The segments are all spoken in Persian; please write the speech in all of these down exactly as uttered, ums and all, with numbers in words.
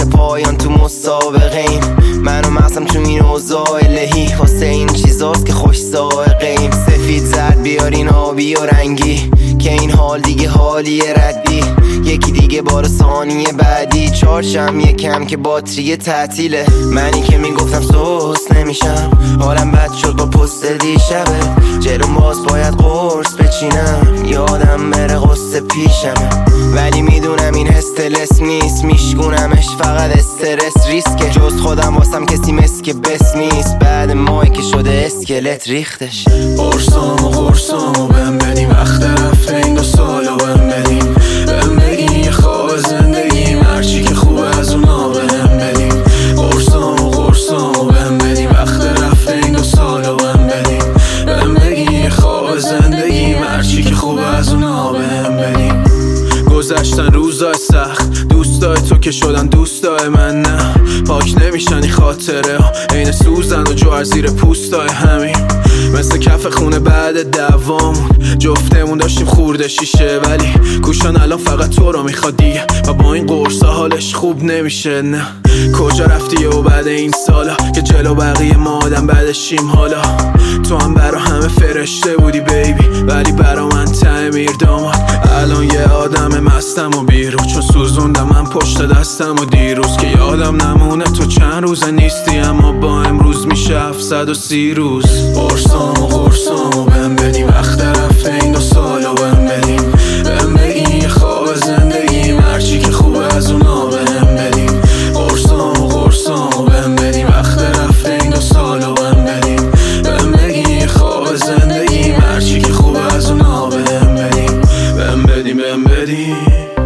پایان تو مسابقه ایم. من و مغزم تو این اوضاع الهی واسه این چیزاست که خوش سائقه ایم. سفید زرد بیارین آبی و رنگی که این حال دیگه حالی ردی. یکی دیگه بار ثانیه بعدی چارچم یکم که باتری تعطیله. منی که میگفتم سوس نمیشم، حالم بد شد با پست دیشبه. جلوم باز باید قرص بچینم، یادم بره قصه پیشمه. ولی میدونم این استرس نیست، میشکونمش فقط استرس ریسکه. جز خودم واسم کسی مسک بس نیست، بعد ماهی که شده اسکلت ریختش. قرصام و قرصام و بهم بدیم، وقت رفته این دو سالو بهم بدیم. بهم بگیم یه خواب زندگیم، هرچی که خوبه از اونا بهم بدیم. قرصام و قرصام و بهم بدیم، وقت رفته این دو سالو بهم بدیم. بهم بگیم یه خواب زندگیم، هرچی که خوبه از اونا بهم بدیم. گذشتن روزای سخت، دوستای تو که شدن دوستای من نه. پاک نمیشن این خاطره ها، عین سوزن و جوهر زیر پوستای همین. مثل کف خونه بعد دوامون، جفتمون داشتیم خورده شیشه. ولی کوشان الان فقط تو رو میخواد دیگه، و با این قرصا حالش خوب نمیشه. نه کجا رفتی و بعد این سالا که جلو بقیه ما آدم بعدشیم. حالا تو هم برا همه فرشته بودی بیبی، ولی برا من تعمیر داماد. الان یه آدم مستم و بیرو، چون سوزوندم من پشت دستم و دیروز. که یادم نمونه تو چند روزه نیستی، اما با امروز میشه هفتصد و سی روز. قرصام و قرصام و بهم بدیم، وقت رفته این دو سالو بهم بدیم. بهم بگیم یه خواب زندگیم، هرچی که خوبه از اونا بهم بدیم. قرصام و قرصام و بهم بدیم، وقت رفته این دو سالو بهم بدیم. بهم بگیم یه خواب زندگیم، هرچی که خوبه از اونا بهم بدیم. بهم بدیم بهم بدیم،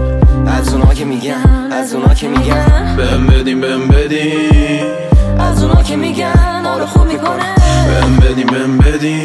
از اونا که میگن، از اونا که میگن. بهم بدیم بهم بدیم، از اونا که میگن ما رو خوب میکنن. بهم بدیم بهم بدیم،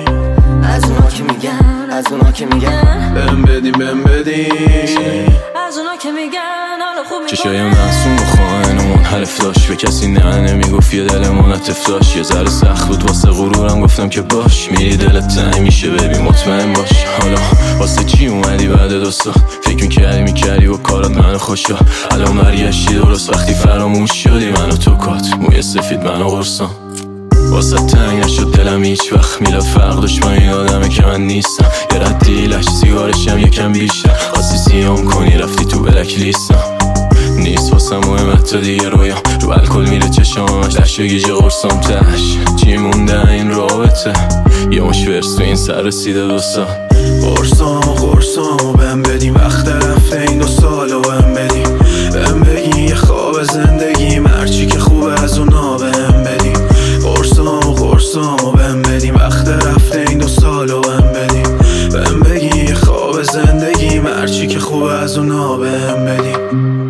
از اونا که میگن، از اونا که میگن. بهم بدیم بهم بدیم، از اونا که میگن حالا خوب میکنن. چشای معصوم و خائنمون حرف داشت، به کسی نه نمیگفت یه دلمون عطف داشت. یه ذره سخت بود واسه غرورم، گفتم که باش میری دلت تنگ میشه ببین مطمئن باش. حالا واسه چی اومدی بعد دو سال؟ فکر میکردی میکردی و کارات منو خوشا. الان برگشتی درست وقتی فراموش شدی، منو تو کات موی سفید منو قرصام. واسه تنگ نشد دلم هیچ وقت، میلاد فرق داشت با این آدمه که من نیستم. یه ردی لش سیگارشم یکم بیشتر، خواستی سیام کنی رفتی تو بلک لیستم. نیست واسه مهمت تا دیگه رویام، رو الکل میره چشامش لش و گیج قرصام تش. چی مونده این رابطه، یه مش ورس تو این سر رسیده دو سال. قرصام و قرصام و بهم بدیم، وقت رفته این دو سالو بهم بدیم. بهم بگیم یه خواب زندگیم، هرچی که خوبه از اونا بهم بدیم. قرصام و قرصام و بهم بدیم، وقت رفته این دو سالو بهم بدیم. بهم بگیم یه خواب زندگیم، هرچی که خوبه از اونا بهم بدیم.